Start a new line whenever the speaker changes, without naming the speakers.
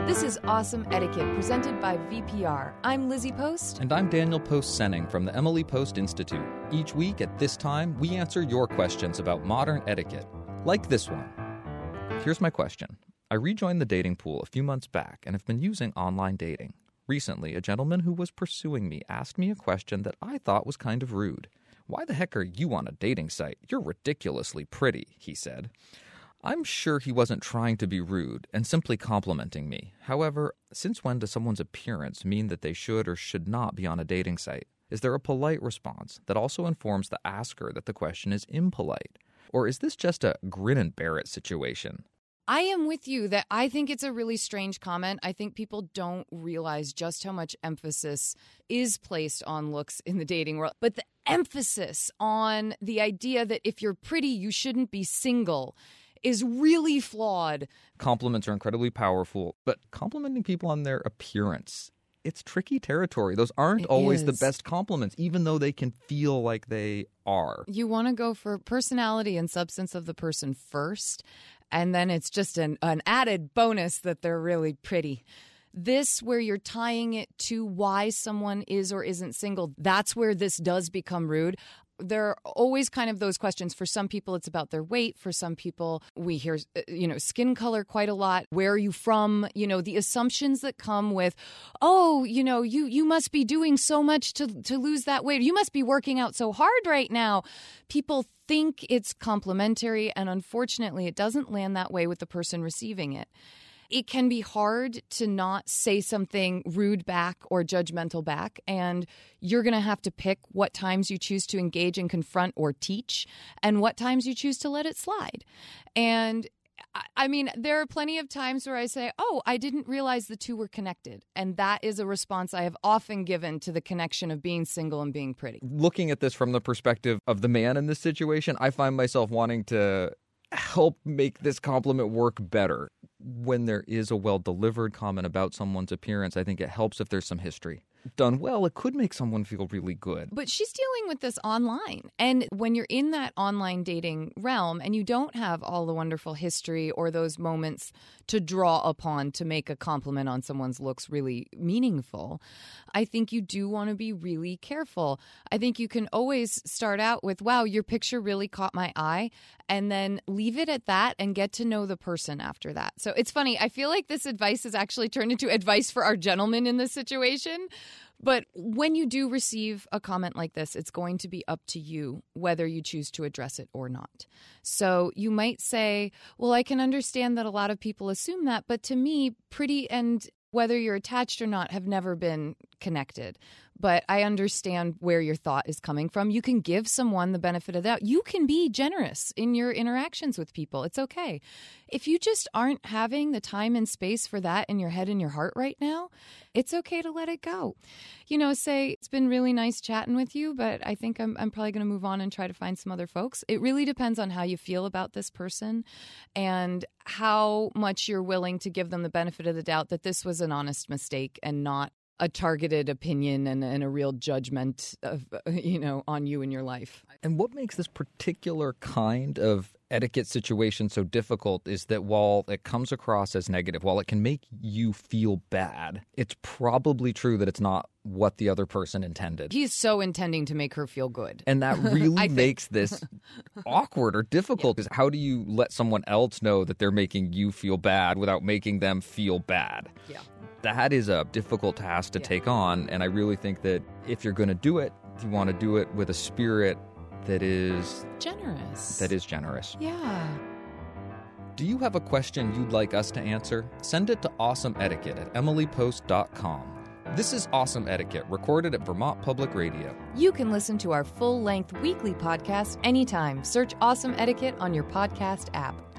This is Awesome Etiquette, presented by VPR. I'm Lizzie Post.
And I'm Daniel Post-Senning from the Emily Post Institute. Each week at this time, we answer your questions about modern etiquette, like this one. Here's my question. I rejoined the dating pool a few months back and have been using online dating. Recently, a gentleman who was pursuing me asked me a question that I thought was kind of rude. "Why the heck are you on a dating site? You're ridiculously pretty," he said. I'm sure he wasn't trying to be rude and simply complimenting me. However, since when does someone's appearance mean that they should or should not be on a dating site? Is there a polite response that also informs the asker that the question is impolite? Or is this just a grin and bear it situation?
I am with you that I think it's a really strange comment. I think people don't realize just how much emphasis is placed on looks in the dating world. But the emphasis on the idea that if you're pretty, you shouldn't be single is really flawed.
Compliments are incredibly powerful, but complimenting people on their appearance, it's tricky territory. Those aren't always the best compliments, even though they can feel like they are.
You want to go for personality and substance of the person first, and then it's just an added bonus that they're really pretty. This, where you're tying it to why someone is or isn't single, that's where this does become rude. There are always kind of those questions. For some people, it's about their weight. For some people, we hear, skin color quite a lot. Where are you from? The assumptions that come with, you must be doing so much to lose that weight. You must be working out so hard right now. People think it's complimentary, and unfortunately, it doesn't land that way with the person receiving it. It can be hard to not say something rude back or judgmental back, and you're going to have to pick what times you choose to engage and confront or teach and what times you choose to let it slide. And I mean, there are plenty of times where I say, I didn't realize the two were connected. And that is a response I have often given to the connection of being single and being pretty.
Looking at this from the perspective of the man in this situation, I find myself wanting to help make this compliment work better. When there is a well-delivered comment about someone's appearance, I think it helps if there's some history. Done well, it could make someone feel really good.
But she's dealing with this online. And when you're in that online dating realm and you don't have all the wonderful history or those moments to draw upon to make a compliment on someone's looks really meaningful, I think you do want to be really careful. I think you can always start out with, wow, your picture really caught my eye, and then leave it at that and get to know the person after that. So it's funny. I feel like this advice has actually turned into advice for our gentlemen in this situation. But when you do receive a comment like this, it's going to be up to you whether you choose to address it or not. So you might say, well, I can understand that a lot of people assume that, but to me, pretty and whether you're attached or not have never been connected. But I understand where your thought is coming from. You can give someone the benefit of the doubt. You can be generous in your interactions with people. It's okay. If you just aren't having the time and space for that in your head and your heart right now, it's okay to let it go. Say, it's been really nice chatting with you, but I think I'm probably going to move on and try to find some other folks. It really depends on how you feel about this person and how much you're willing to give them the benefit of the doubt that this was an honest mistake and not a targeted opinion and a real judgment of, on you and your life.
And what makes this particular kind of etiquette situation so difficult is that while it comes across as negative, while it can make you feel bad, it's probably true that it's not what the other person intended.
He's so intending to make her feel good.
And that really makes this awkward or difficult. Because how do you let someone else know that they're making you feel bad without making them feel bad?
Yeah.
That is a difficult task to take on, and I really think that if you're going to do it, you want to do it with a spirit that is generous.
Yeah.
Do you have a question you'd like us to answer? Send it to awesomeetiquette@emilypost.com. This is Awesome Etiquette, recorded at Vermont Public Radio.
You can listen to our full-length weekly podcast anytime. Search Awesome Etiquette on your podcast app.